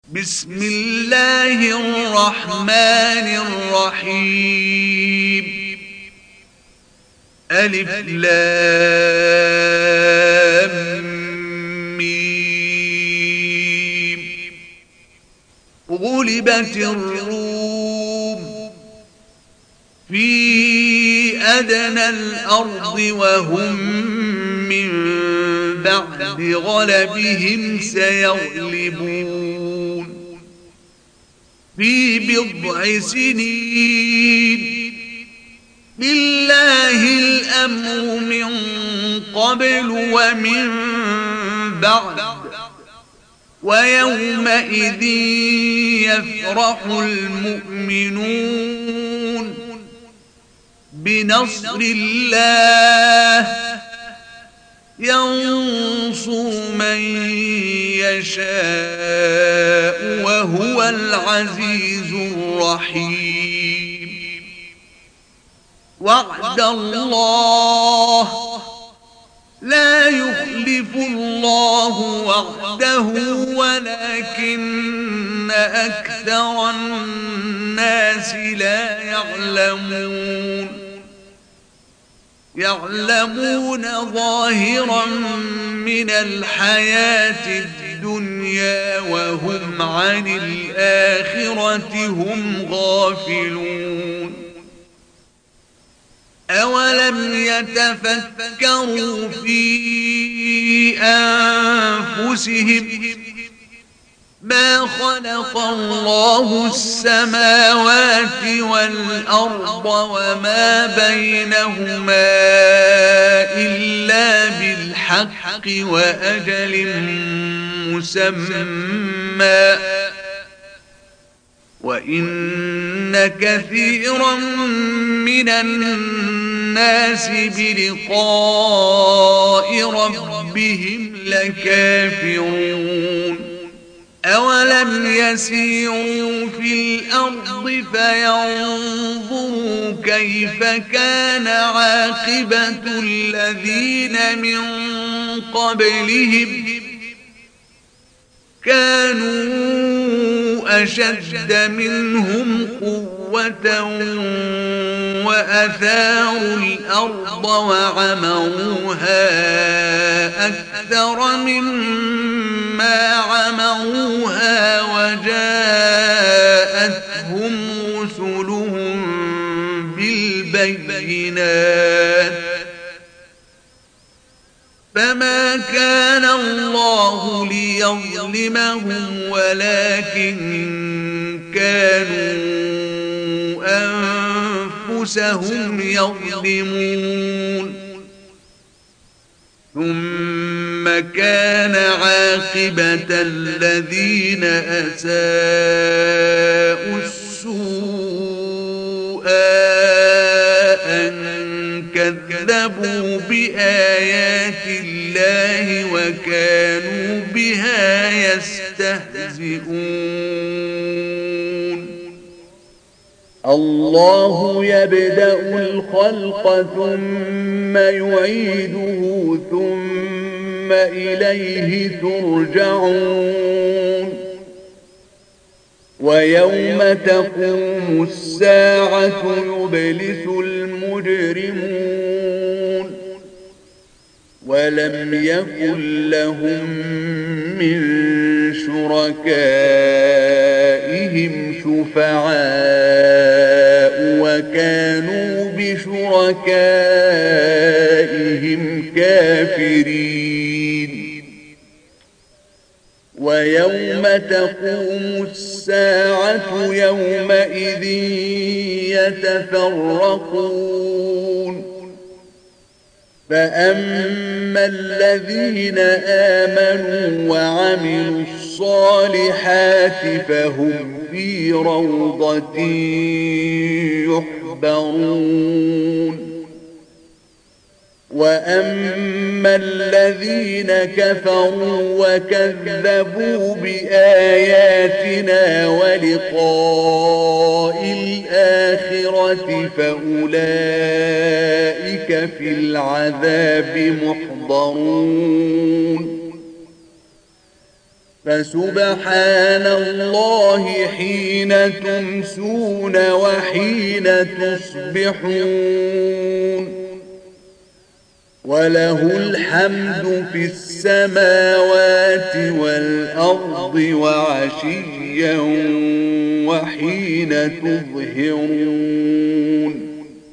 بسم الله الرحمن الرحيم. ألف لام ميم. غلبت الروم في أدنى الأرض وهم من بعد غلبهم سيغلبون في بضع سنين. لله الأمر من قبل ومن بعد ويومئذ يفرح المؤمنون بنصر الله ينصر من يشاء وهو العزيز الرحيم. وعد الله لا يخلف الله وعده ولكن أكثر الناس لا يعلمون ظاهرا من الحياة الدنيا وهم عن الآخرة هم غافلون. أولم يتفكروا في أنفسهم ما خلق الله السماوات والأرض وما بينهما إلا بالحق وأجل مسمى وإن كثيرا من الناس بلقاء ربهم لكافرون. أولم يسيروا في الأرض فينظروا كيف كان عاقبة الذين من قبلهم كانوا أشد منهم قوة وأثاروا الأرض وعمروها أكثر مما عمروها وجاءتهم رسلهم بالبينات فما كان الله ليظلمهم ولكن كانوا أنفسهم يظلمون. ثم كان عاقبة الذين أساءوا السوء أن كذبوا بآيات الله وكانوا بها يستهزئون. الله يبدأ الخلق ثم يعيده ثم إليه ترجعون. ويوم تقوم الساعة يبلس المجرمون ولم يكن لهم من شركائهم شفعاء وكانوا بشركائهم كافرين. ويوم تقوم الساعة يومئذ يتفرقون. فأما الذين آمنوا وعملوا الصالحات فهم في روضة يحبرون. وأما الذين كفروا وكذبوا بآياتنا ولقاء الآخرة فأولئك في العذاب محضرون. فسبحان الله حين تمسون وحين تصبحون وله الحمد في السماوات والأرض وعشيا وحين تظهرون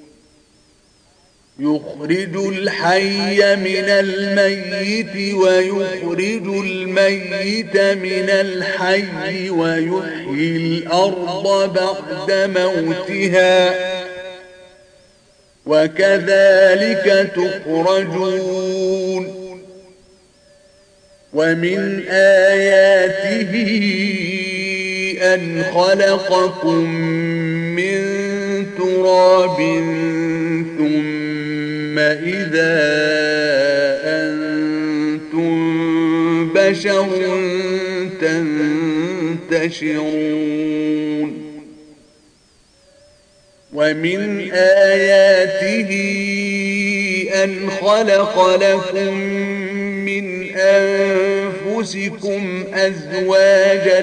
يخرج الحي من الميت ويخرج الميت من الحي ويحيي الأرض بعد موتها وكذلك تخرجون ومن آياته أن خلقكم من تراب ثم إذا أنتم بشر تنتشرون ومن آياته أن خلق لكم من أنفسكم أزواجا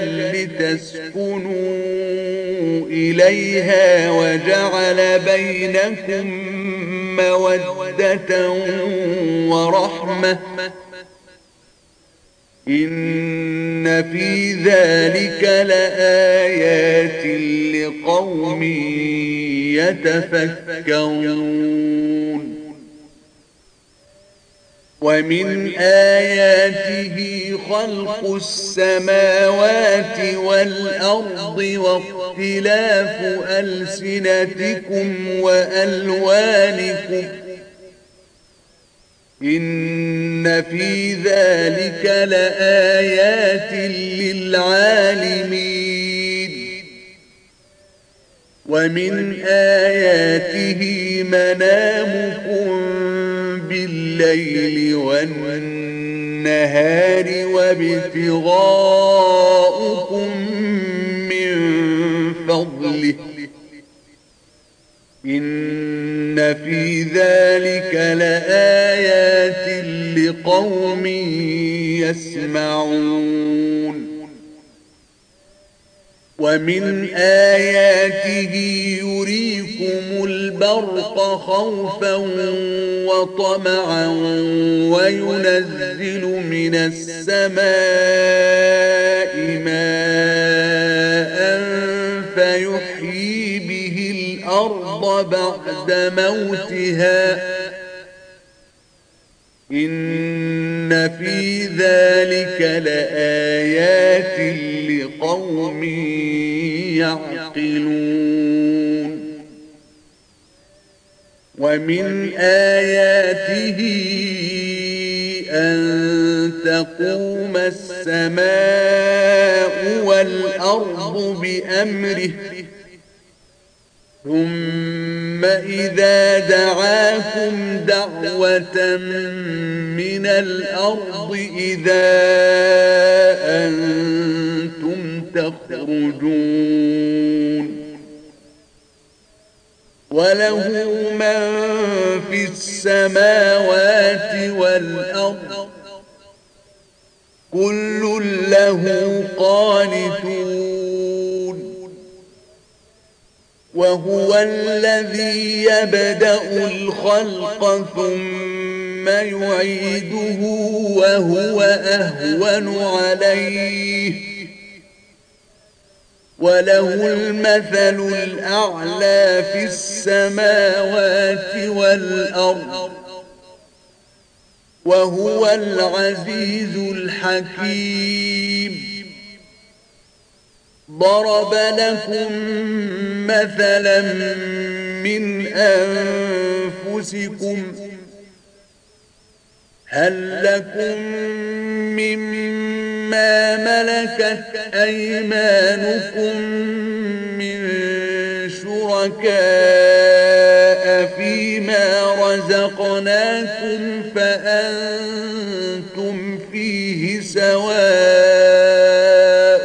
لتسكنوا إليها وجعل بينكم مودة ورحمة إن في ذلك لآيات لقوم يتفكرون ومن آياته خلق السماوات والأرض واختلاف ألسنتكم وألوانكم إن في ذلك لآيات للعالمين ومن آياته منامكم بالليل والنهار وابتغاؤكم من فضله إن في ذلك لآيات لقوم يسمعون ومن آياته يريكم البرق خوفا وطمعا وينزل من السماء ماء فيحيي به الأرض بعد موتها إن في ذلك لآيات لقوم يعقلون ومن آياته أن تقوم السماء والأرض بأمره ثم إذا دعاكم دعوة من الأرض إذا أنتم تخرجون وله من في السماوات والأرض كل له قانتون وهو الذي يبدأ الخلق ثم يعيده وهو أهون عليه وله المثل الأعلى في السماوات والأرض وهو العزيز الحكيم ضرب لكم مثلا من أنفسكم هل لكم مما ملكت أيمانكم من شركاء فيما رزقناكم فأنتم فيه سواء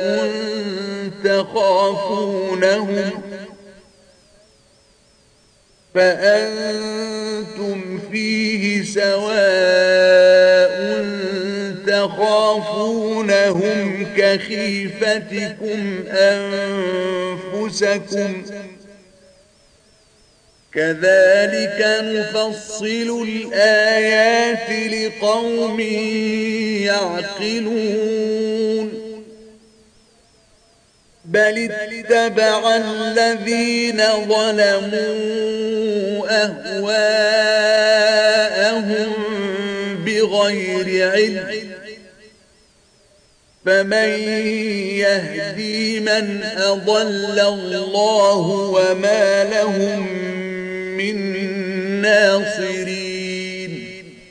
تخافونهم كخيفتكم أنفسكم كذلك نفصل الآيات لقوم يعقلون بل اتبع الذين ظلموا أهواءهم بغير علم فمن يهدي من أضل الله وما لهم من ناصرين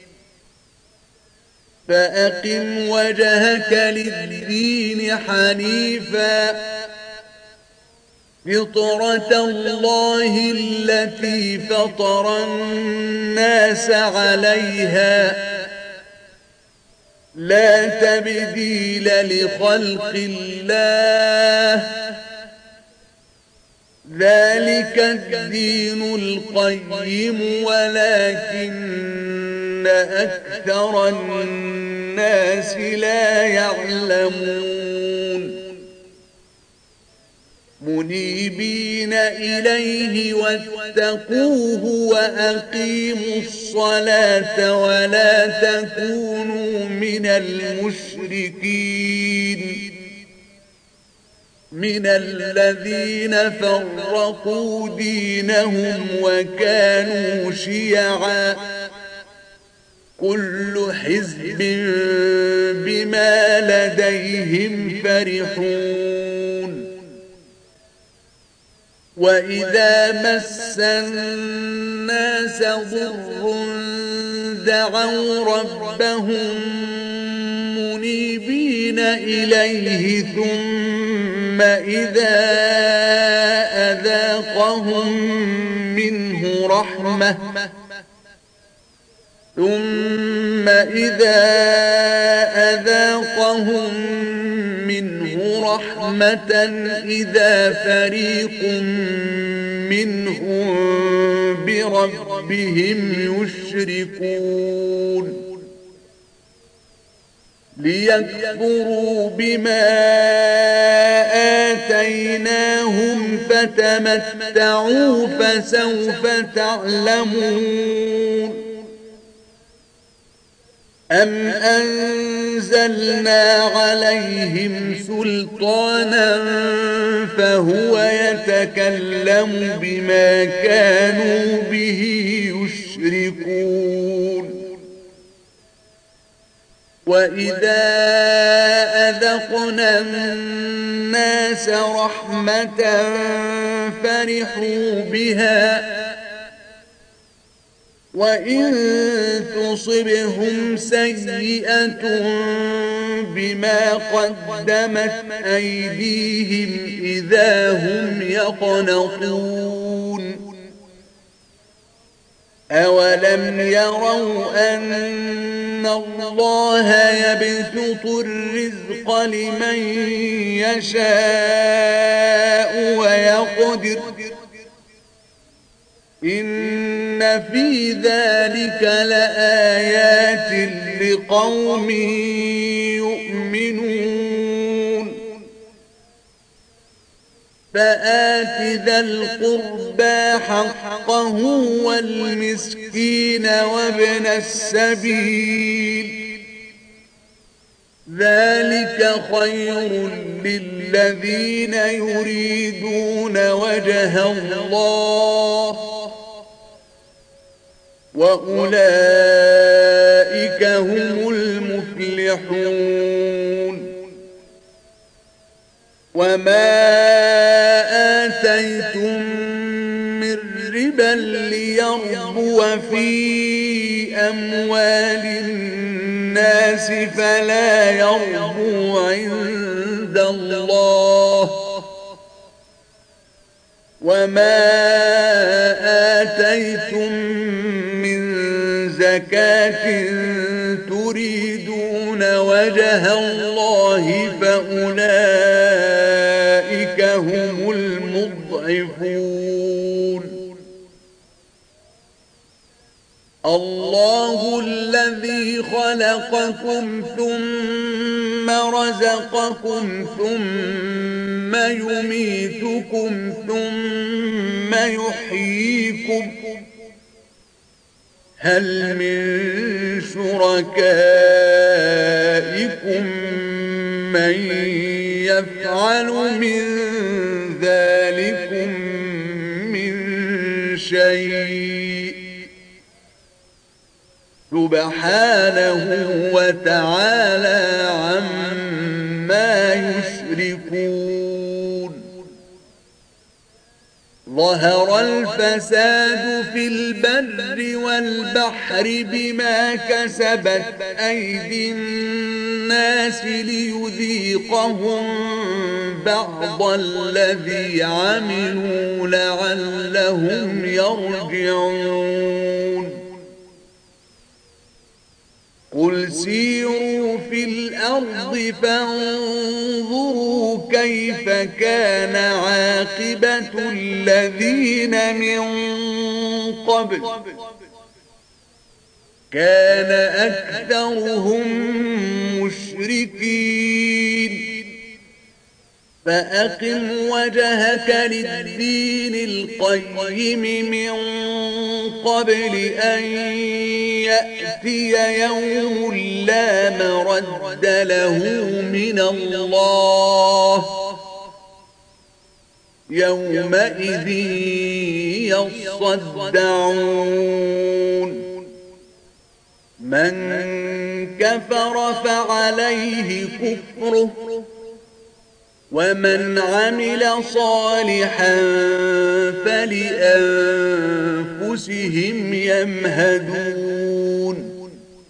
فأقم وجهك للدين حنيفا فطرة الله التي فطر الناس عليها لا تبديل لخلق الله ذلك الدين القيم ولكن أكثر الناس لا يعلمون منيبين إليه واتقوه وأقيموا الصلاة ولا تكونوا من المشركين من الذين فرقوا دينهم وكانوا شيعا كل حزب بما لديهم فرحون وإذا مس الناس ضر دعوا ربهم منيبين إليه ثم إذا أذاقهم منه رحمة إذا فريق منهم بربهم يشركون ليكفروا بما آتيناهم فتمتعوا فسوف تعلمون أم أنزلنا عليهم سلطانا فهو يتكلم بما كانوا به يشركون وإذا أذقنا الناس رحمة فرحوا بها وإن تصبهم سيئة بما قدمت أيديهم إذا هم يقنطون أولم يروا أن الله يبسط الرزق لمن يشاء ويقدر إن في ذلك لآيات لقوم يؤمنون فآت ذا القربى حقه والمسكين وابن السبيل ذلك خير للذين يريدون وجه الله وأولئك هم المفلحون وما آتيتم من ربا ليربو في أموال الناس فلا يربو عند الله وما آتيتم من زكاة تريدون وجه الله فأولئك هم المضعفون الله الذي خلقكم ثم رزقكم ثم يميتكم ثم يحييكم هل من شركائكم من يفعل من ذلكم من شيء سبحانه وتعالى عما يشركون ظهر الفساد في البر والبحر بما كسبت أيدي الناس ليذيقهم بعض الذي عملوا لعلهم يرجعون قل سيروا في الأرض فانظروا كيف كان عاقبة الذين من قبل كان أكثرهم مشركين فأقم وجهك للدين القيم من قبل أن يأتي يوم لا مرد له من الله يومئذ يصدعون من كفر فعليه كفره ومن عمل صالحا فلأنفسهم يمهدون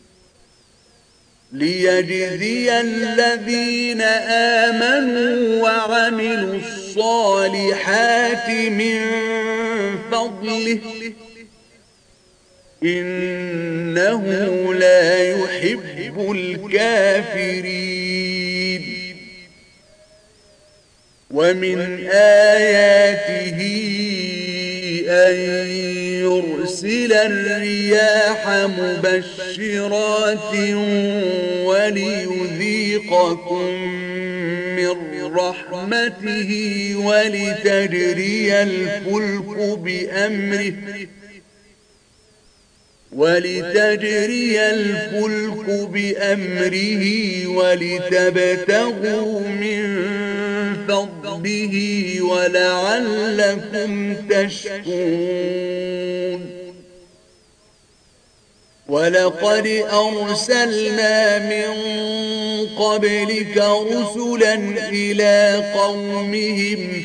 ليجزي الذين آمنوا وعملوا الصالحات من فضله إنه لا يحب الكافرين ومن آياته أن يرسل الرياح مبشرات وليذيقكم من رحمته ولتجري الفلك بأمره ولتبتغوا من فضله ولعلكم تشكرون ولقد أرسلنا من قبلك رسلا إلى قومهم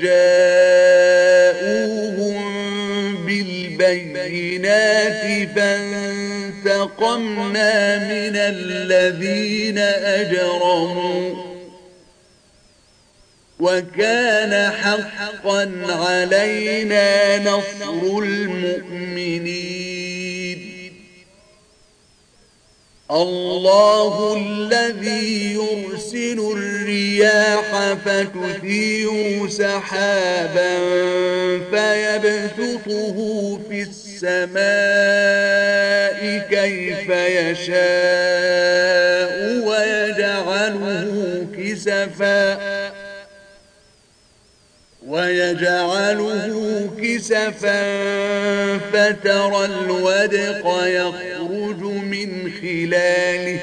فجاءوهم بالبينات فانتقمنا من الذين أجرموا وكان حقا علينا نصر المؤمنين الله الذي يرسل الرياح فتثير سحابا فيبسطه في السماء كيف يشاء ويجعله كسفا فترى الودق يخرج من خلاله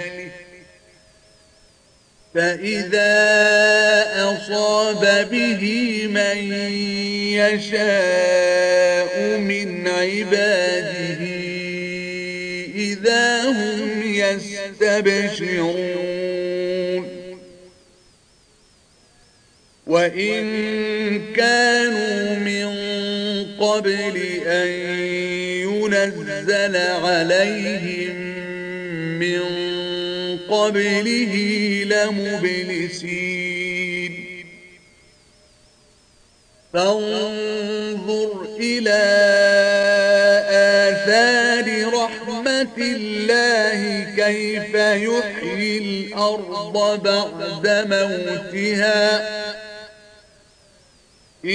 فإذا أصاب به من يشاء من عباده إذا هم يستبشرون وإن كانوا من قبل أن ينزل عليهم من قبله لمبلسين فانظر إلى آثار رحمة الله كيف يحيي الأرض بعد موتها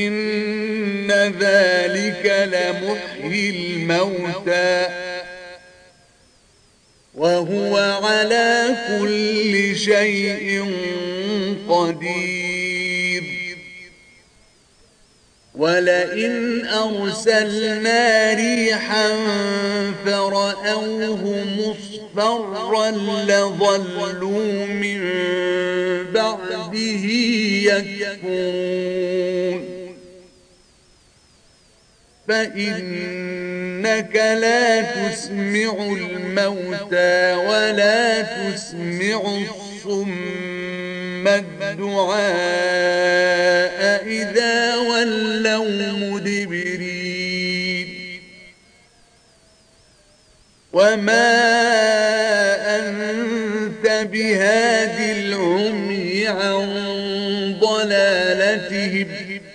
إن ذلك لمحيي الموتى وهو على كل شيء قدير ولئن أرسلنا ريحا فرأوه مصفرا لظلوا من بعده يكفرون فإنك لا تسمع الموتى ولا تسمع الصم الدعاء إذا ولوا مدبرين وما أنت بهاد العمي عن ضلالتهم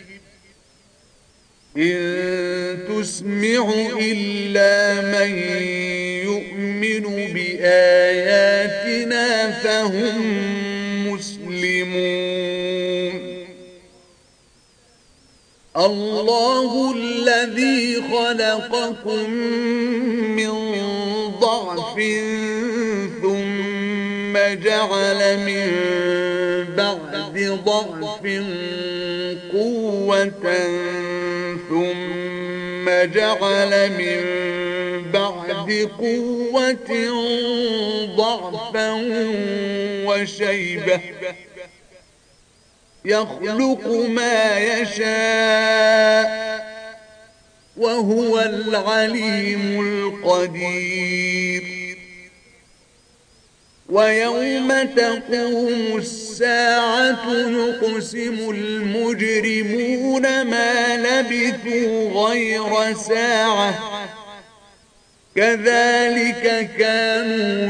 إن تسمع إلا من يؤمن بآياتنا فهم مسلمون الله الذي خلقكم من ضعف ثم جعل من بعد ضعف قوة ثم جعل من بعد قوة ضعفا وشيبة يخلق ما يشاء وهو العليم القدير ويوم تقوم الساعة يقسم المجرمون ما لبثوا غير ساعة كذلك كانوا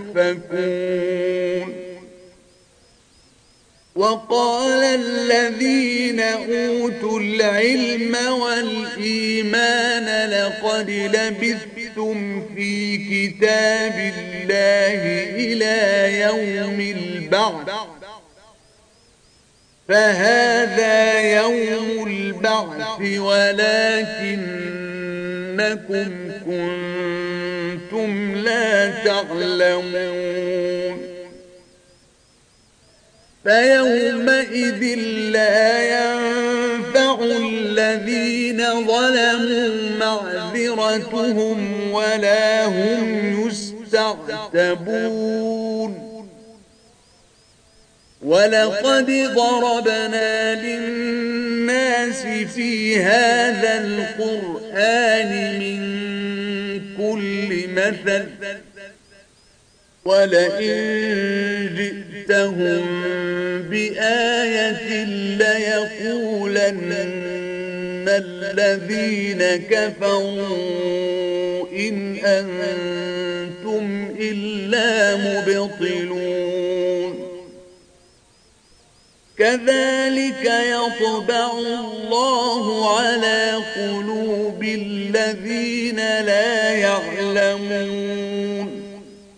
يؤفكون وقال الذين أوتوا العلم والإيمان لقد لبثتم في كتاب الله إلى يوم البعث فهذا يوم البعث ولكنكم كنتم لا تعلمون فيومئذ لا ينفع الذين ظلموا معذرتهم ولا هم يستعتبون ولقد ضربنا للناس في هذا القرآن من كل مثل ولئن جئتهم بآية ليقولن الذين كفروا إن أنتم إلا مبطلون كذلك يطبع الله على قلوب الذين لا يعلمون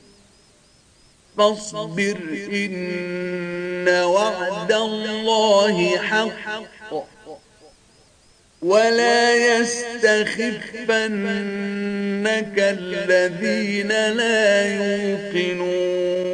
فاصبر إن وعد الله حق ولا يستخفنك الذين لا يوقنون